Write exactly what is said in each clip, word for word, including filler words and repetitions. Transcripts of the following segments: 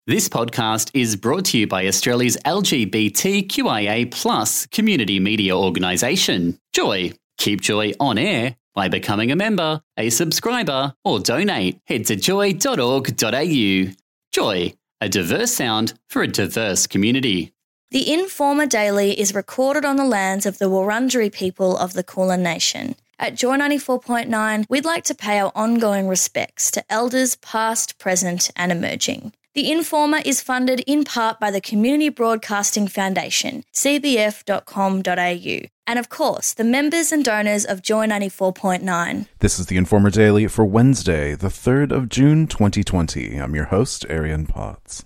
This podcast is brought to you by Australia's L G B T Q I A plus community media organisation, Joy. Keep Joy on air by becoming a member, a subscriber, or donate. Head to joy dot org dot a u. Joy, a diverse sound for a diverse community. The Informer Daily is recorded on the lands of the Wurundjeri people of the Kulin Nation. At Joy ninety-four point nine, we'd like to pay our ongoing respects to elders past, present and emerging. The Informer is funded in part by the Community Broadcasting Foundation, c b f dot com dot a u, and of course, the members and donors of Joy ninety-four point nine. This is the Informer Daily for Wednesday, the third of June, twenty twenty. I'm your host, Arian Potts.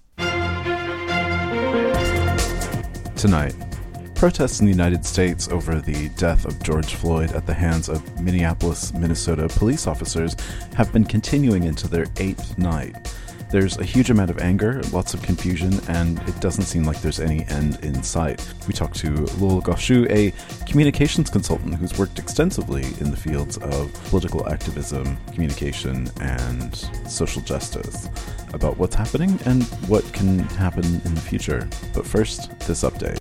Tonight, protests in the United States over the death of George Floyd at the hands of Minneapolis, Minnesota police officers have been continuing into their eighth night. There's a huge amount of anger, lots of confusion, and it doesn't seem like there's any end in sight. We talked to Lul Goshu, a communications consultant who's worked extensively in the fields of political activism, communication, and social justice, about what's happening and what can happen in the future. But first, this update.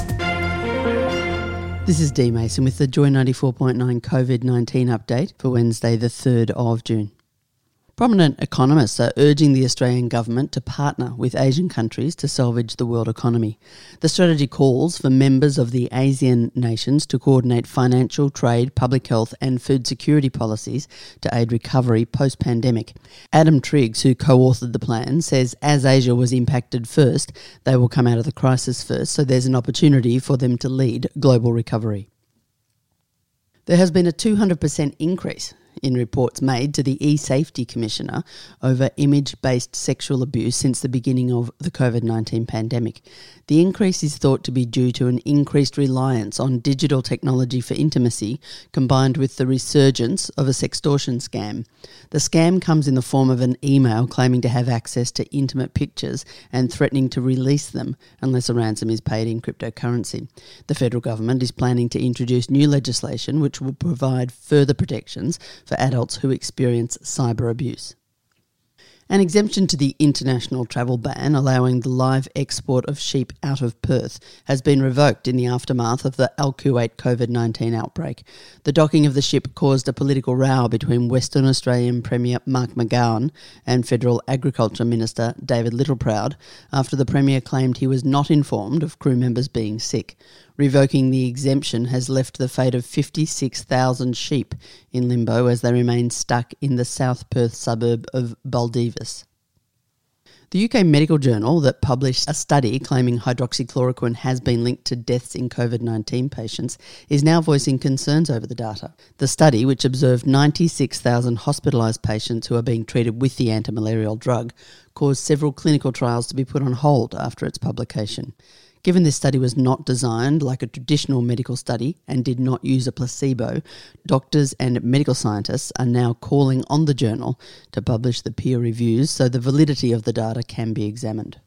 This is Dee Mason with the Joy ninety-four point nine COVID nineteen update for Wednesday the third of June. Prominent economists are urging the Australian government to partner with Asian countries to salvage the world economy. The strategy calls for members of the ASEAN nations to coordinate financial, trade, public health and food security policies to aid recovery post-pandemic. Adam Triggs, who co-authored the plan, says as Asia was impacted first, they will come out of the crisis first, so there's an opportunity for them to lead global recovery. There has been a two hundred percent increase in reports made to the e-Safety Commissioner over image-based sexual abuse since the beginning of the COVID nineteen pandemic. The increase is thought to be due to an increased reliance on digital technology for intimacy, combined with the resurgence of a sextortion scam. The scam comes in the form of an email claiming to have access to intimate pictures and threatening to release them unless a ransom is paid in cryptocurrency. The federal government is planning to introduce new legislation which will provide further protections for adults who experience cyber abuse. An exemption to the international travel ban allowing the live export of sheep out of Perth has been revoked in the aftermath of the Al Kuwait COVID nineteen outbreak. The docking of the ship caused a political row between Western Australian Premier Mark McGowan and Federal Agriculture Minister David Littleproud after the Premier claimed he was not informed of crew members being sick. Revoking the exemption has left the fate of fifty-six thousand sheep in limbo as they remain stuck in the South Perth suburb of Baldivis. The U K Medical Journal that published a study claiming hydroxychloroquine has been linked to deaths in COVID nineteen patients is now voicing concerns over the data. The study, which observed ninety-six thousand hospitalised patients who are being treated with the antimalarial drug, caused several clinical trials to be put on hold after its publication. Given this study was not designed like a traditional medical study and did not use a placebo, doctors and medical scientists are now calling on the journal to publish the peer reviews so the validity of the data can be examined.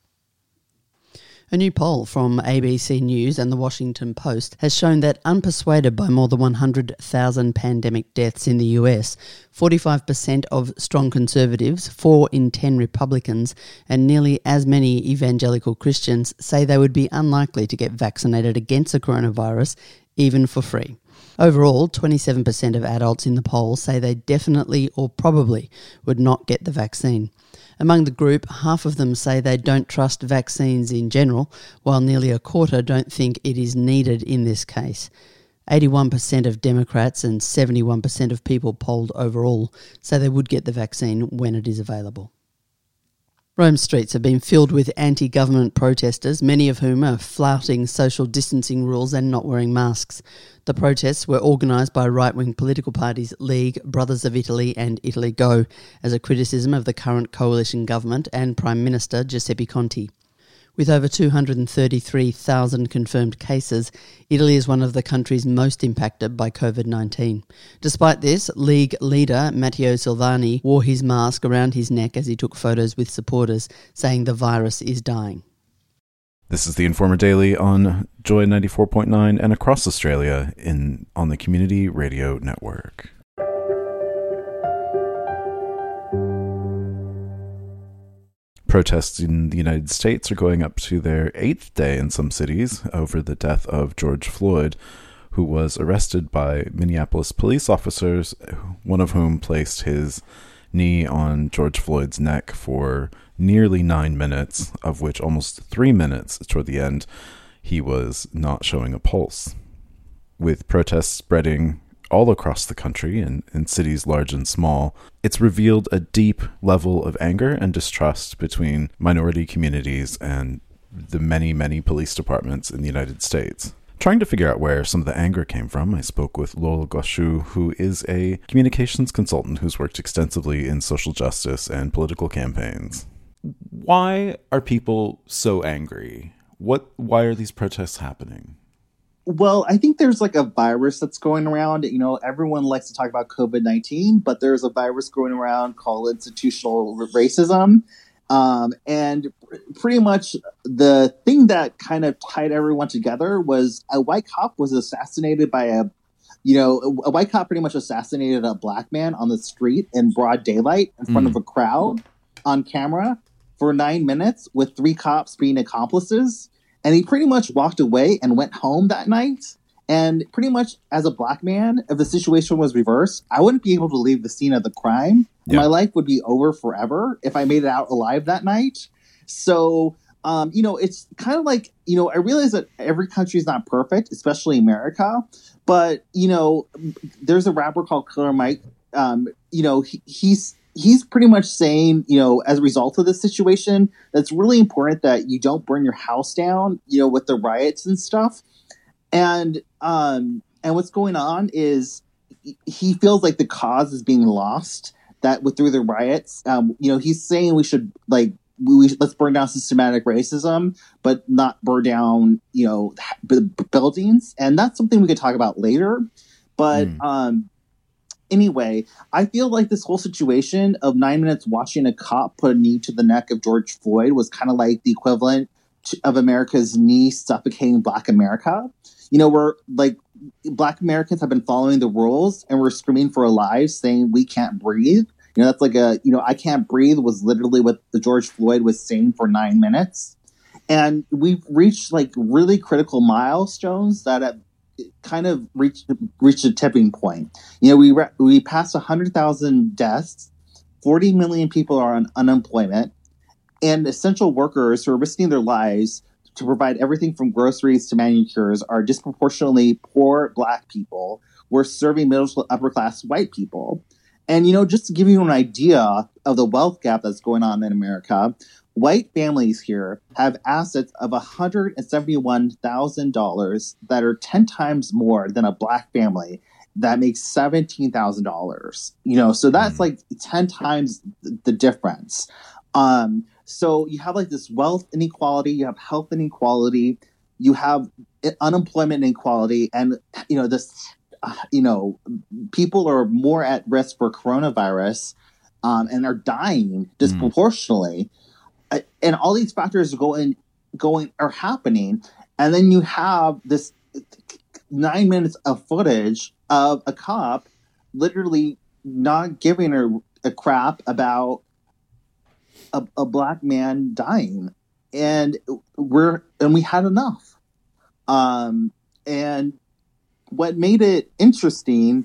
A new poll from A B C News and The Washington Post has shown that unpersuaded by more than one hundred thousand pandemic deaths in the U S, forty-five percent of strong conservatives, four in ten Republicans, and nearly as many evangelical Christians say they would be unlikely to get vaccinated against the coronavirus, even for free. Overall, twenty-seven percent of adults in the poll say they definitely or probably would not get the vaccine. Among the group, half of them say they don't trust vaccines in general, while nearly a quarter don't think it is needed in this case. eighty-one percent of Democrats and seventy-one percent of people polled overall say they would get the vaccine when it is available. Rome's streets have been filled with anti-government protesters, many of whom are flouting social distancing rules and not wearing masks. The protests were organised by right-wing political parties League, Brothers of Italy and Italy Go as a criticism of the current coalition government and Prime Minister Giuseppe Conte. With over two hundred thirty-three thousand confirmed cases, Italy is one of the countries most impacted by COVID nineteen. Despite this, League leader Matteo Salvini wore his mask around his neck as he took photos with supporters, saying the virus is dying. This is the Informer Daily on Joy ninety-four point nine and across Australia in on the Community Radio Network. Protests in the United States are going up to their eighth day in some cities over the death of George Floyd, who was arrested by Minneapolis police officers, one of whom placed his knee on George Floyd's neck for nearly nine minutes, of which almost three minutes toward the end, he was not showing a pulse. With protests spreading all across the country and in cities large and small, it's revealed a deep level of anger and distrust between minority communities and the many, many police departments in the United States. Trying to figure out where some of the anger came from, I spoke with Lowell Goshu, who is a communications consultant who's worked extensively in social justice and political campaigns. Why are people so angry? What? Why are these protests happening? Well, I think there's like a virus that's going around. You know, everyone likes to talk about COVID nineteen, but there's a virus going around called institutional racism. Um, and pretty much the thing that kind of tied everyone together was a white cop was assassinated by a, you know, a white cop pretty much assassinated a black man on the street in broad daylight in front mm. of a crowd on camera for nine minutes with three cops being accomplices. And he pretty much walked away and went home that night. And pretty much as a black man, if the situation was reversed, I wouldn't be able to leave the scene of the crime. Yeah. My life would be over forever if I made it out alive that night. So, um, you know, it's kind of like, you know, I realize that every country is not perfect, especially America. But, you know, there's a rapper called Killer Mike. Um, you know, he, he's he's pretty much saying, you know, as a result of this situation, that's really important that you don't burn your house down, you know, with the riots and stuff. And um, and what's going on is he feels like the cause is being lost that with through the riots. Um, you know, he's saying we should like we, we let's burn down systematic racism, but not burn down, you know, b- buildings. And that's something we could talk about later. But mm. um, anyway, I feel like this whole situation of nine minutes watching a cop put a knee to the neck of George Floyd was kind of like the equivalent to, of America's knee suffocating Black America. You know, we're like Black Americans have been following the rules and we're screaming for our lives saying we can't breathe. You know, that's like a, you know, I can't breathe was literally what the George Floyd was saying for nine minutes. And we've reached like really critical milestones that have kind of reached, reached a tipping point. You know, we, re- we passed one hundred thousand deaths, forty million people are on unemployment, and essential workers who are risking their lives to provide everything from groceries to manicures are disproportionately poor Black people. We're serving middle to upper class white people. And, you know, just to give you an idea of the wealth gap that's going on in America, white families here have assets of one hundred seventy-one thousand dollars that are ten times more than a Black family that makes seventeen thousand dollars. You know, so that's mm. like ten times the difference. Um, so you have like this wealth inequality, you have health inequality, you have unemployment inequality, and, you know, this, uh, you know, people are more at risk for coronavirus um, and are dying disproportionately. Mm. And all these factors are going, going are happening. And then you have this nine minutes of footage of a cop literally not giving a, a crap about A, a Black man dying, and we're and we had enough. Um, and what made it interesting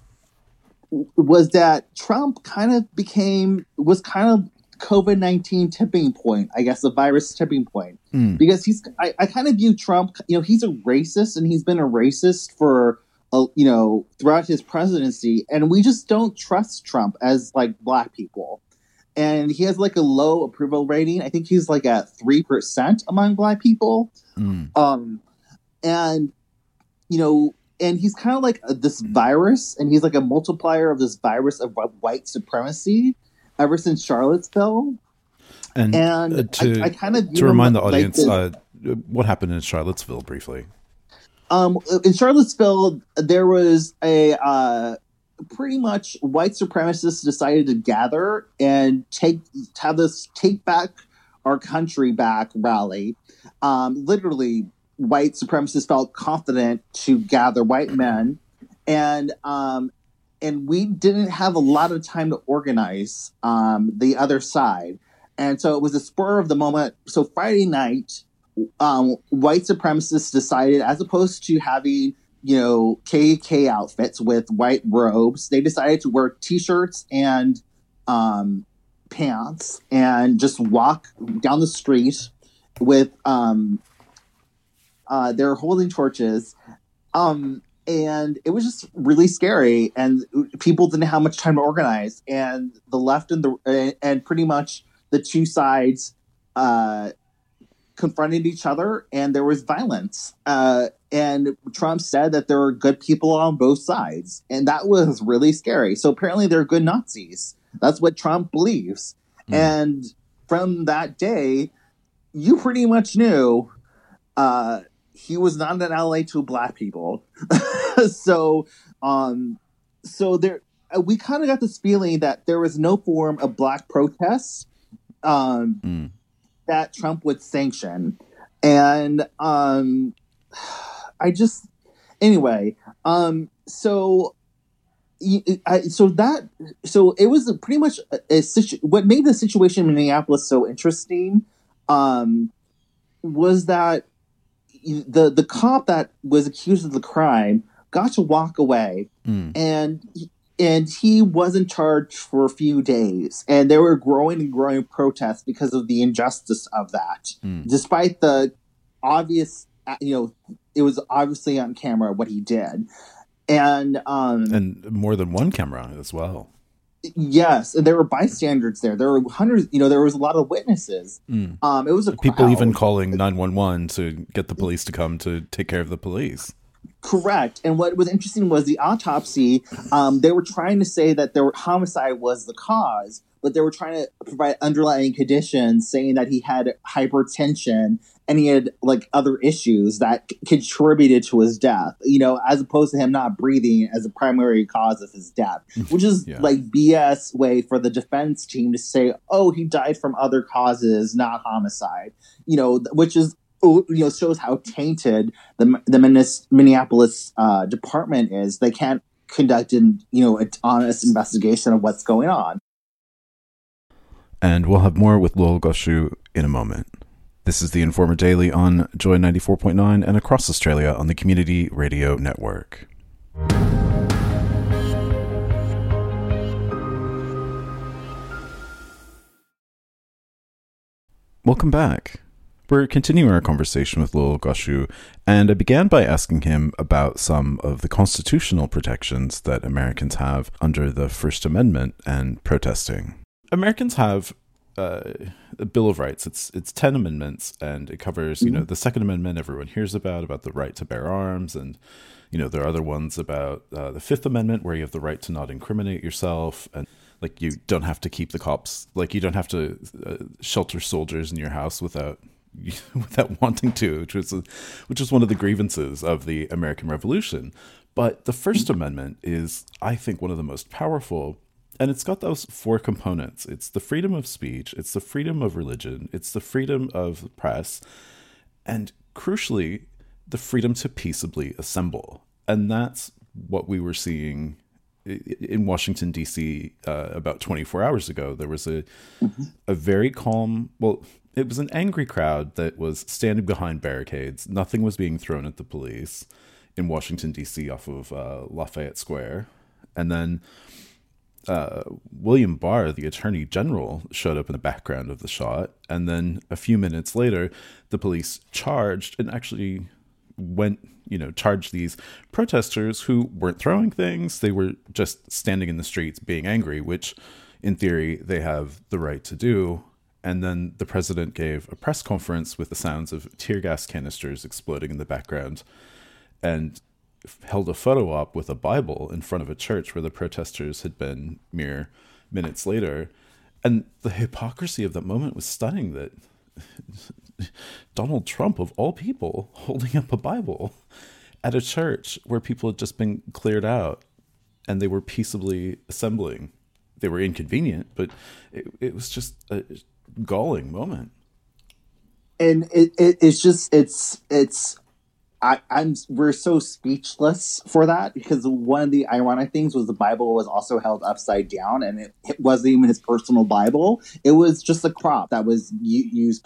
was that Trump kind of became was kind of COVID nineteen tipping point, I guess, the virus tipping point, mm. because he's I, I kind of view Trump, you know, he's a racist and he's been a racist for a, you know throughout his presidency, and we just don't trust Trump as like Black people. And he has like a low approval rating. I think he's like at three percent among Black people. Mm. Um, and, you know, and he's kind of like a, this virus, and he's like a multiplier of this virus of white supremacy ever since Charlottesville. And, and uh, to, I, I kind of to remind the audience, like uh, what happened in Charlottesville briefly? Um, in Charlottesville, there was a... Uh, pretty much white supremacists decided to gather and take have this take back our country back rally. Um, literally, white supremacists felt confident to gather white men, and um, and we didn't have a lot of time to organize um, the other side. And so it was a spur of the moment. So Friday night, um, white supremacists decided, as opposed to having, you know, K K K outfits with white robes, they decided to wear T-shirts and um, pants and just walk down the street with, um, uh, they're holding torches. Um, and it was just really scary, and people didn't have much time to organize, and the left and the, and pretty much the two sides, uh, confronted each other, and there was violence. Uh, and Trump said that there were good people on both sides, and that was really scary. So apparently they're good Nazis. That's what Trump believes. Mm. And from that day, you pretty much knew, uh, he was not an ally to black people. so, um, so there, we kind of got this feeling that there was no form of black protests, um, mm. that Trump would sanction. And, um, I just, anyway, um, so, I, so that, so it was pretty much a, a situ- what made the situation in Minneapolis so interesting, um, was that the the cop that was accused of the crime got to walk away, mm. and and he wasn't charged for a few days, and there were growing and growing protests because of the injustice of that. Mm. Despite the obvious, you know, it was obviously on camera what he did, and um, and more than one camera as well. Yes, and there were bystanders there. There were hundreds. You know, there was a lot of witnesses. Mm. Um, it was a people crowd. Even calling nine one one to get the police to come to take care of the police. Correct. And what was interesting was the autopsy. Um, they were trying to say that their homicide was the cause, but they were trying to provide underlying conditions, saying that he had hypertension and he had like other issues that c- contributed to his death, you know, as opposed to him not breathing as a primary cause of his death, which is yeah. like B S way for the defense team to say, oh, he died from other causes, not homicide, you know, which is, you know, shows how tainted the the Minneapolis uh, department is. They can't conduct an, you know, an honest investigation of what's going on. And we'll have more with Lowell Goshu in a moment. This is the Informer Daily on Joy ninety-four point nine and across Australia on the Community Radio Network. Welcome back. We're continuing our conversation with Lowell Goshu, and I began by asking him about some of the constitutional protections that Americans have under the First Amendment and protesting. Americans have uh, a Bill of Rights. It's it's ten amendments, and it covers, you know, the Second Amendment everyone hears about, about the right to bear arms, and, you know, there are other ones about uh, the Fifth Amendment where you have the right to not incriminate yourself, and like you don't have to keep the cops, like you don't have to uh, shelter soldiers in your house without without wanting to, which was a, which was one of the grievances of the American Revolution. But the First Amendment is, I think, one of the most powerful, and it's got those four components. It's the freedom of speech, it's the freedom of religion, it's the freedom of the press, and crucially, the freedom to peaceably assemble. And that's what we were seeing in Washington, D C uh, about twenty-four hours ago. There was a mm-hmm. a very calm, well, it was an angry crowd that was standing behind barricades. Nothing was being thrown at the police in Washington, D C off of uh, Lafayette Square. And then uh, William Barr, the Attorney General, showed up in the background of the shot. And then a few minutes later, the police charged and actually went, you know, charged these protesters who weren't throwing things. They were just standing in the streets being angry, which in theory they have the right to do. And then the president gave a press conference with the sounds of tear gas canisters exploding in the background, and held a photo op with a Bible in front of a church where the protesters had been mere minutes later. And the hypocrisy of that moment was stunning, that Donald Trump, of all people, holding up a Bible at a church where people had just been cleared out and they were peaceably assembling. They were inconvenient, but it, it was just a galling moment. And it, it it's just it's it's I, I'm we're so speechless for that, because one of the ironic things was the Bible was also held upside down, and it, it wasn't even his personal Bible. It was just a prop that was u- used.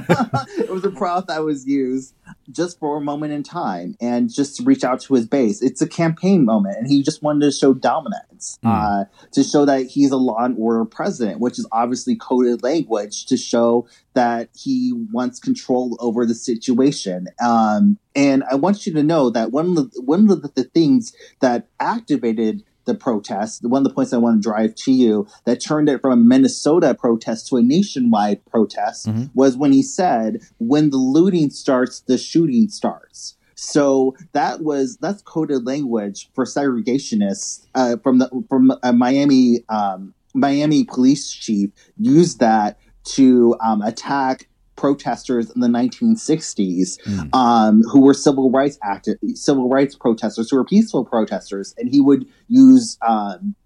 It was a prop that was used just for a moment in time, and just to reach out to his base. It's a campaign moment, and he just wanted to show dominance, mm. uh, to show that he's a law and order president, which is obviously coded language to show that he wants control over the situation. Um, and I want you to know that one of the, one of the, the things that activated the protest, one of the points I want to drive to you, that turned it from a Minnesota protest to a nationwide protest, mm-hmm. was when he said, when the looting starts, the shooting starts. So that was that's coded language for segregationists uh, from the from a Miami um, Miami police chief used that to um, attack protesters in the nineteen sixties, mm. um, who were civil rights active, civil rights protesters, who were peaceful protesters, and he would use um,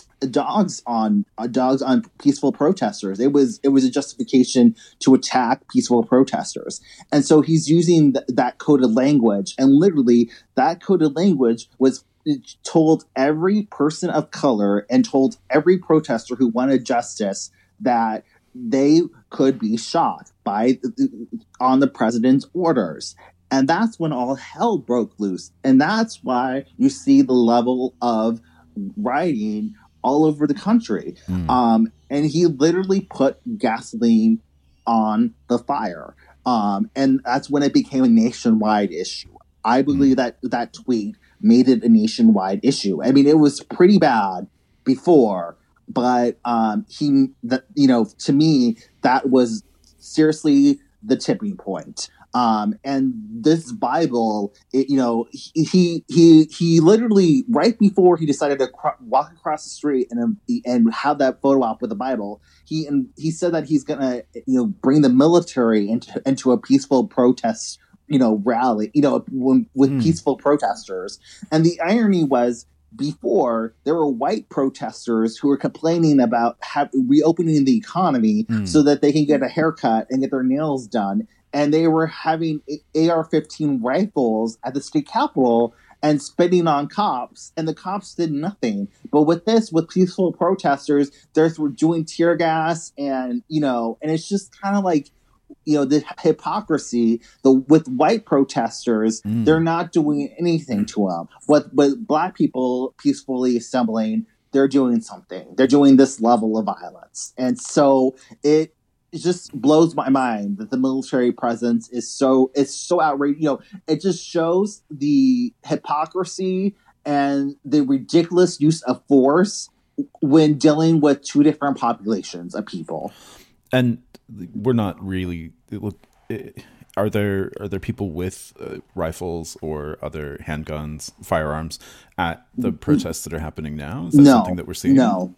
dogs on uh, dogs on peaceful protesters. It was it was a justification to attack peaceful protesters, and so he's using th- that coded language, and literally that coded language was told every person of color and told every protester who wanted justice that they could be shot by on the president's orders. And that's when all hell broke loose. And that's why you see the level of rioting all over the country. Mm. Um, and he literally put gasoline on the fire. Um, and that's when it became a nationwide issue. I believe mm. that that tweet made it a nationwide issue. I mean, it was pretty bad before, but um, he, that you know, to me, that was seriously the tipping point. Um, and this Bible, it, you know, he he he literally, right before he decided to cro- walk across the street and and have that photo op with the Bible, he and he said that he's gonna, you know, bring the military into into a peaceful protest, you know, rally, you know, when, with mm. peaceful protesters. And the irony was, before, there were white protesters who were complaining about have, reopening the economy mm. so that they can get a haircut and get their nails done. And they were having A R fifteen rifles at the state capitol and spitting on cops, and the cops did nothing. But with this, with peaceful protesters, they're doing tear gas, and, you know, and it's just kind of like, you know, the hypocrisy. The with white protesters, mm. they're not doing anything to them. But with black people peacefully assembling, they're doing something. They're doing this level of violence, and so it, it just blows my mind that the military presence is so it's so outrageous. You know, it just shows the hypocrisy and the ridiculous use of force when dealing with two different populations of people. And we're not really. Look, are there are there people with uh, rifles or other handguns, firearms at the protests that are happening now? Is that no, something that we're seeing? No,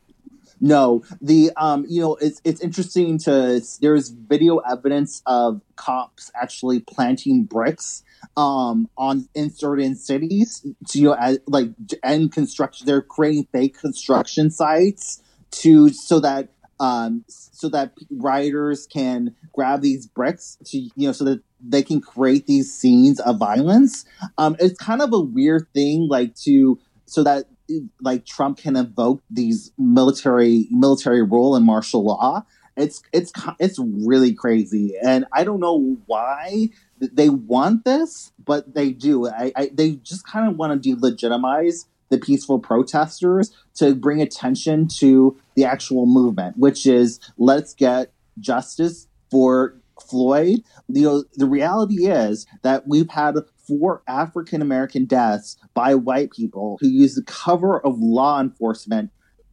no. The um, you know, it's it's interesting to. It's, there's video evidence of cops actually planting bricks um on in certain cities to, you know, as, like and construction. They're creating fake construction sites to so that. Um, so that rioters can grab these bricks to, you know, so that they can create these scenes of violence. Um, it's kind of a weird thing, like to, so that like Trump can invoke these military, military rule and martial law. It's, it's, it's really crazy. And I don't know why they want this, but they do. I, I they just kind of want to delegitimize the peaceful protesters to bring attention to the actual movement, which is let's get justice for Floyd. You know, the reality is that we've had four African American deaths by white people who use the cover of law enforcement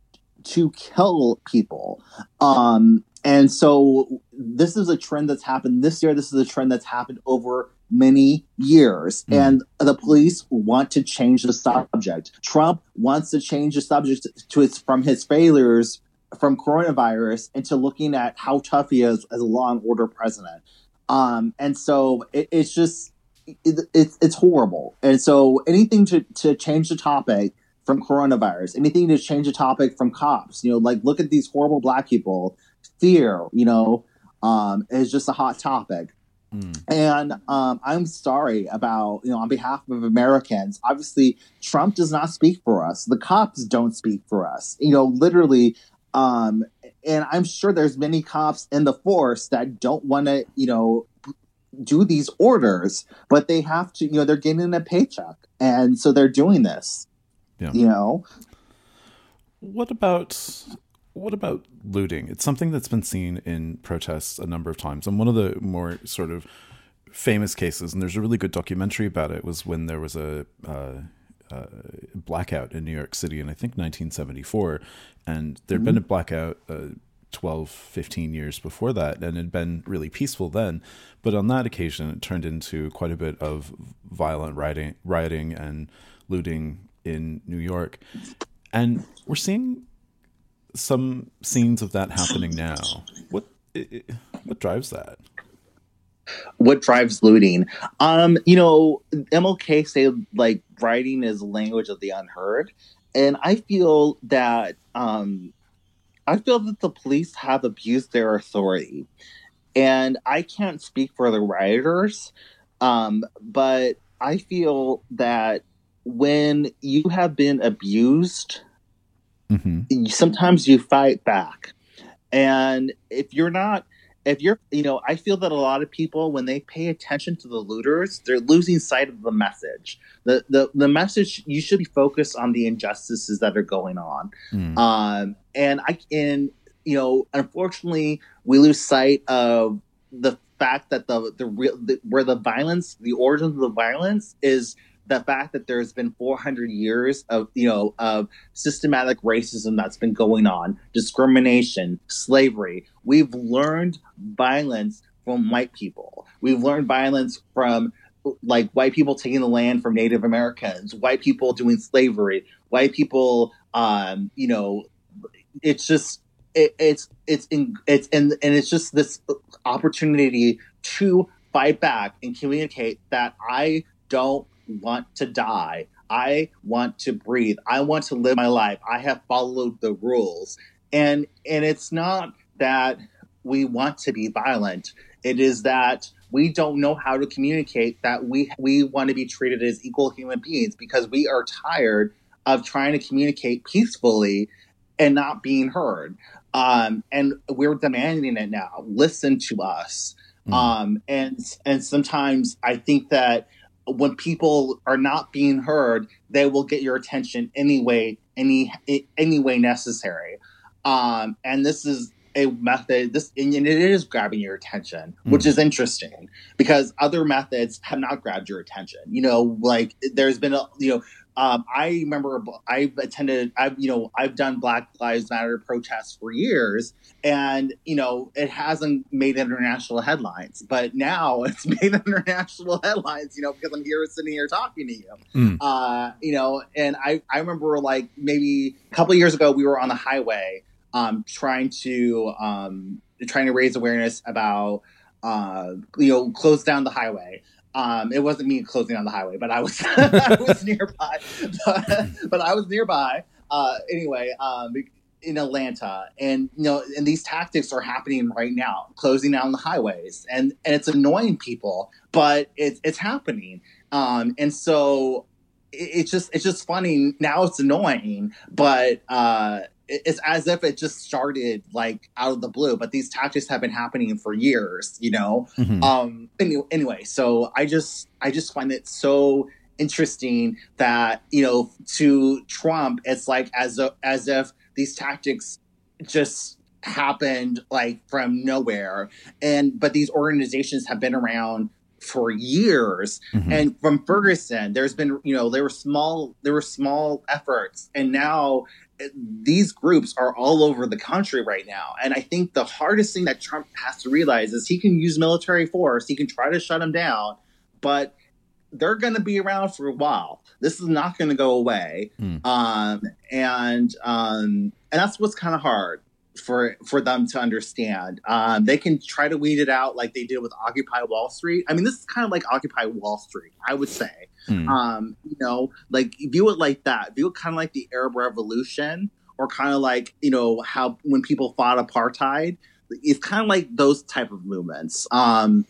to kill people. Um, and so this is a trend that's happened this year. This is a trend that's happened over many years, mm. and the police want to change the subject. Trump wants to change the subject to its from his failures from coronavirus into looking at how tough he is as a law and order president. Um, and so it, it's just it, it's it's horrible. And so anything to to change the topic from coronavirus, anything to change the topic from cops, you know, like look at these horrible black people. Fear, you know, um, is just a hot topic. Mm. And um, I'm sorry about, you know, on behalf of Americans, obviously Trump does not speak for us. The cops don't speak for us, you know, literally. Um, and I'm sure there's many cops in the force that don't want to, you know, do these orders, but they have to, you know, they're getting a paycheck. And so they're doing this, yeah. you know. What about... What about looting? It's something that's been seen in protests a number of times. And one of the more sort of famous cases, and there's a really good documentary about it, was when there was a uh, uh, blackout in New York City in, I think, nineteen seventy-four. And there'd mm-hmm. been a blackout uh, twelve, fifteen years before that, and it had been really peaceful then. But on that occasion, it turned into quite a bit of violent rioting, rioting and looting in New York. And we're seeing some scenes of that happening now. What what drives that? What drives looting? Um, you know, M L K say like writing is language of the unheard, and I feel that um, I feel that the police have abused their authority, and I can't speak for the rioters, um, but I feel that when you have been abused, mm-hmm. sometimes you fight back. And if you're not, if you're, you know, I feel that a lot of people, when they pay attention to the looters, they're losing sight of the message. The the, the message, you should be focused on the injustices that are going on. Mm. Um, and I, and, you know, unfortunately, we lose sight of the fact that the, the real, the, where the violence, the origins of the violence is the fact that there's been four hundred years of, you know, of systematic racism that's been going on, discrimination, slavery. We've learned violence from white people. We've learned violence from, like, white people taking the land from Native Americans, white people doing slavery, white people, um, you know, it's just, it, it's, it's, in, it's, and, and it's just this opportunity to fight back and communicate that I don't want to die. I want to breathe. I want to live my life. I have followed the rules. And and it's not that we want to be violent. It is that we don't know how to communicate that we we want to be treated as equal human beings, because we are tired of trying to communicate peacefully and not being heard. Um, and we're demanding it now. Listen to us. Mm. Um, and and sometimes I think that when people are not being heard, they will get your attention anyway, any any way necessary. Um, and this is a method. This and it is grabbing your attention, mm. which is interesting because other methods have not grabbed your attention. You know, like there's been a you know. Um, I remember I've attended, I've, you know, I've done Black Lives Matter protests for years, and, you know, it hasn't made international headlines, but now it's made international headlines, you know, because I'm here sitting here talking to you, mm. uh, you know, and I, I remember like maybe a couple of years ago, we were on the highway, um, trying to, um, trying to raise awareness about, uh, you know, close down the highway. Um, it wasn't me closing on the highway, but I was I was nearby. But, but I was nearby uh, anyway um, in Atlanta, and you know, and these tactics are happening right now, closing down the highways, and and it's annoying people, but it's it's happening, um, and so it, it's just it's just funny now. It's annoying, but. Uh, It's as if it just started like out of the blue, but these tactics have been happening for years, you know? Mm-hmm. Um, anyway, anyway, so I just, I just find it so interesting that, you know, to Trump, it's like as, a, as if these tactics just happened like from nowhere. And, but these organizations have been around for years. Mm-hmm. And from Ferguson, there's been, you know, there were small, there were small efforts, and now these groups are all over the country right now. And I think the hardest thing that Trump has to realize is he can use military force. He can try to shut them down, but they're going to be around for a while. This is not going to go away. Mm. Um, and, um, and that's what's kind of hard for, for them to understand. Um, they can try to weed it out like they did with Occupy Wall Street. I mean, this is kind of like Occupy Wall Street, I would say. Mm. Um, you know, like view it like that. View it kind of like the Arab Revolution, or kind of like, you know, how when people fought apartheid, it's kind of like those type of movements. Um,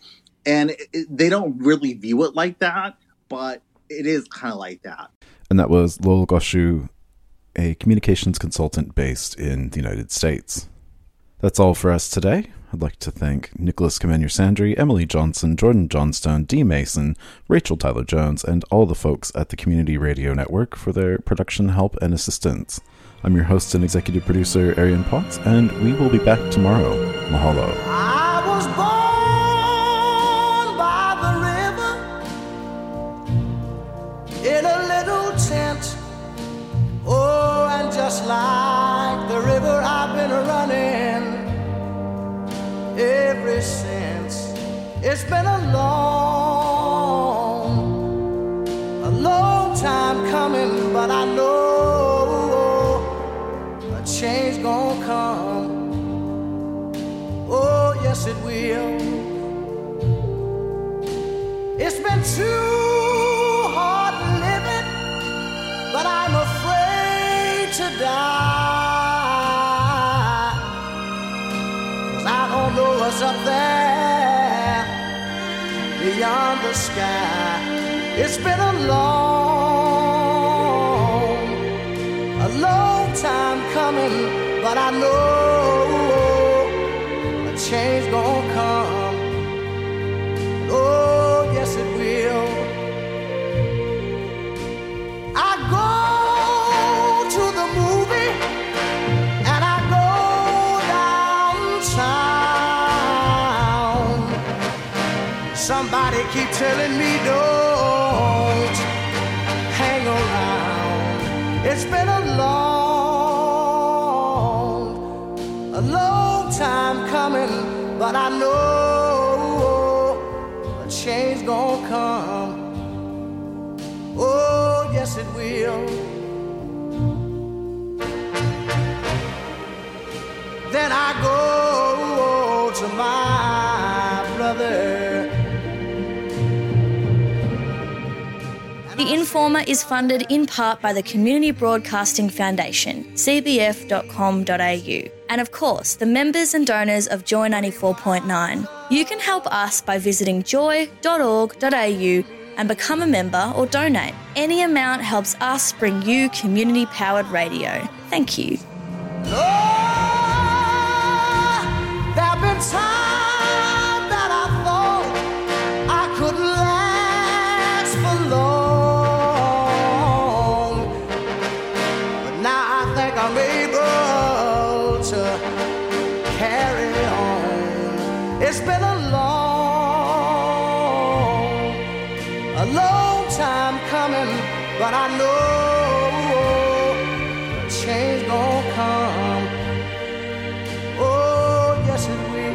And it, it, they don't really view it like that, but it is kind of like that. And that was Lowell Goshu, a communications consultant based in the United States. That's all for us today. I'd like to thank Nicholas Kamenier-Sandry, Emily Johnson, Jordan Johnstone, Dee Mason, Rachel Tyler-Jones, and all the folks at the Community Radio Network for their production help and assistance. I'm your host and executive producer, Arian Potts, and we will be back tomorrow. Mahalo. I was born by the river in a little tent. Oh, and just like the river, I've been running ever since. It's been a long, a long time coming, but I know a change gonna come. Oh, yes it will. It's been too hard living, but I'm afraid to die, 'cause I don't know what's up there beyond the sky. It's been a long, a long time coming, but I know a change gonna come. Oh, yes it will. I go to the movie and I go downtown. Somebody keep telling me don't hang around. It's been a long, a long time coming, but I know a change gonna come. Oh, yes it will. Then I go to my brother. The Informer is funded in part by the Community Broadcasting Foundation, c b f dot com dot a u, and of course, the members and donors of Joy ninety-four point nine. You can help us by visiting joy dot org dot a u and become a member or donate. Any amount helps us bring you community-powered radio. Thank you. Oh, there have been times that I thought I couldn't last for long, but now I think I'm able to carry on. It's been a long, a long time coming, but I know a change gonna come. Oh, yes it will.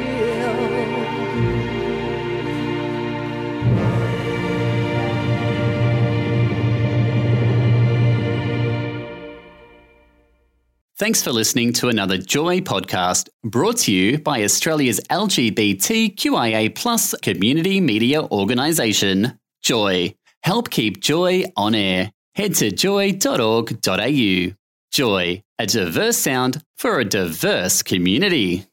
Thanks for listening to another Joy podcast brought to you by Australia's L G B T Q I A plus community media organisation, Joy. Help keep Joy on air. Head to joy dot org dot a u. Joy, a diverse sound for a diverse community.